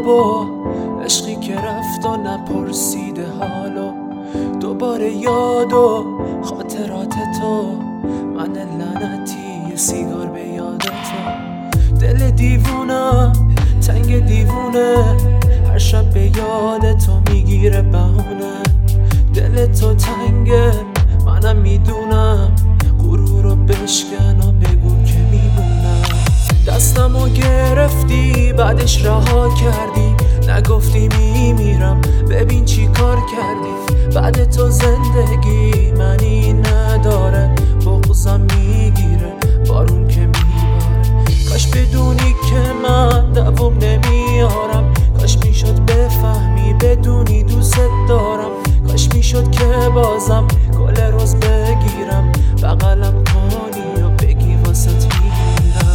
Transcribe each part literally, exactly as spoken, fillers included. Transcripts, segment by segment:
خواب و عشقی که رفت و نپرسیده حالو، دوباره یاد و خاطرات تو، من لعنتی یه سیگار به یاد تو. دل دیوونم تنگ دیوونه، هر شب به یاد تو میگیره بهونه. دل تو تنگه منم میدونم، غرور رو بشکن و بگو که میمونم. دستمو گرفتی بعدش رها کردی، نگفتی میمیرم ببین چی کار کردی. بعد تو زندگی منی نداره، بغضم میگیره بارون که میباره. کاش بدونی که من دوام نمیارم، کاش میشد بفهمی بدونی دوست دارم. کاش میشد که بازم گل روز بگیرم، بغلم کنی و بگی واسه میمیرم.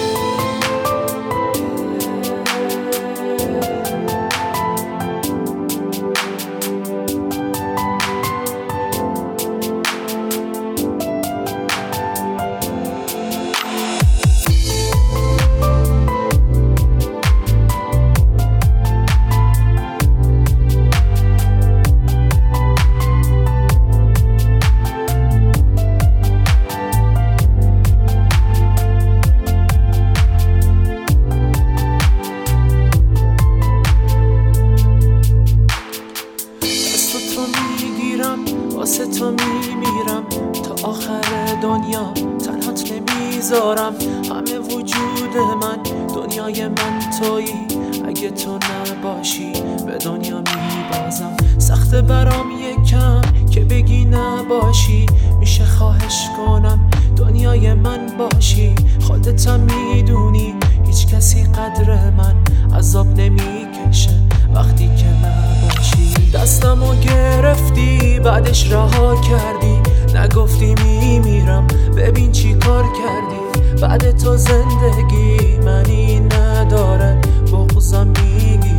واسه تو میمیرم تا آخر دنیا، تنهات نمیذارم. همه وجود من دنیای من تویی، اگه تو نباشی به دنیا میبازم. سخته برام یکم که بگی نباشی، میشه خواهش کنم دنیای من باشی. خودتم میدونی هیچ کسی قدر من عذاب نمیکشه وقتی که نباشی. دستمو گرفتی بعدش رها کردی، نگفتی میمیرم ببین چی کار کردی. بعد تو زندگی منی نداره، بغضم میگی